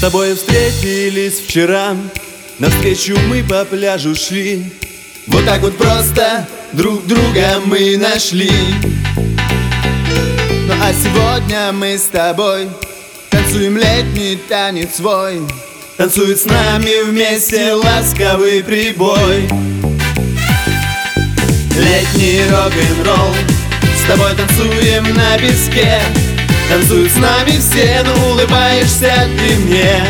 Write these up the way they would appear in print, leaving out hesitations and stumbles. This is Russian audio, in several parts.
тобой встретились вчера, навстречу мы по пляжу шли. Вот так вот просто друг друга мы нашли. Ну а сегодня мы с тобой танцуем летний танец свой. Танцует с нами вместе ласковый прибой. Летний рок-н-ролл, с тобой танцуем на песке. Танцуют с нами все, но улыбаешься ты мне.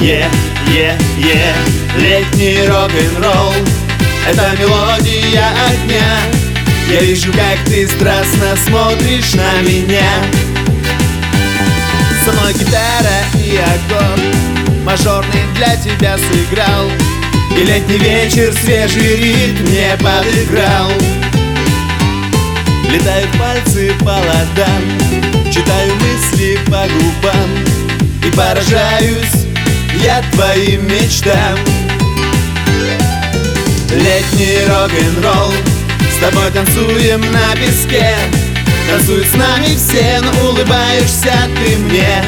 Летний рок-н-ролл, это мелодия огня. Я вижу, как ты страстно смотришь на меня. Со мной гитара и аккорд мажорный для тебя сыграл, и летний вечер свежий ритм мне подыграл. Летают пальцы по ладам, читаю мысли по губам, и поражаюсь я твоим мечтам. Летний рок-н-ролл, с тобой танцуем на песке. Танцуют с нами все, но улыбаешься ты мне.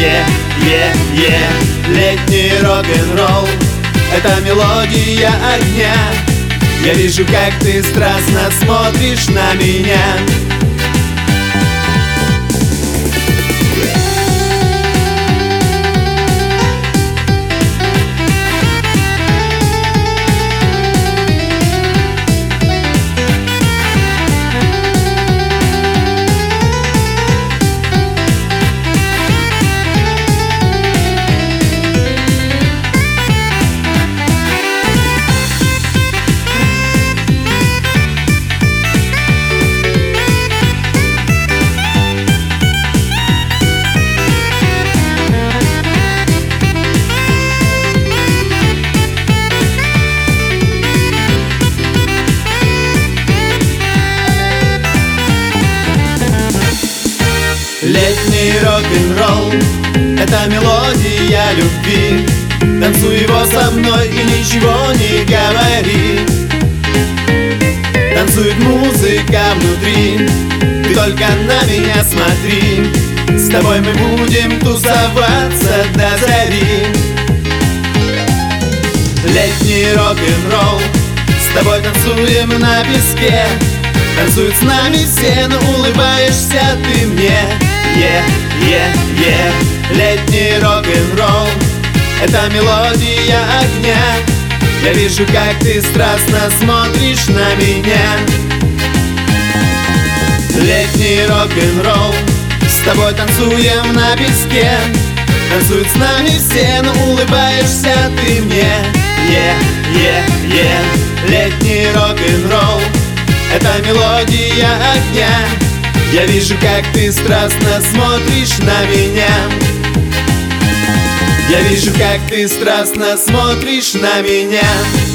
Летний рок-н-ролл, это мелодия огня. Я вижу, как ты страстно смотришь на меня. Летний рок-н-ролл, это мелодия любви. Танцуй его со мной и ничего не говори. Танцует музыка внутри, ты только на меня смотри. С тобой мы будем тусоваться до зари. Летний рок-н-ролл, с тобой танцуем на песке. Танцуют с нами все, но улыбаешься ты мне. Летний рок-н-ролл, это мелодия огня. Я вижу, как ты страстно смотришь на меня. Летний рок-н-ролл, с тобой танцуем на песке. Танцуют с нами все, но улыбаешься ты мне. Летний рок-н-ролл, это мелодия огня. Я вижу, как ты страстно смотришь на меня. Я вижу, как ты страстно смотришь на меня.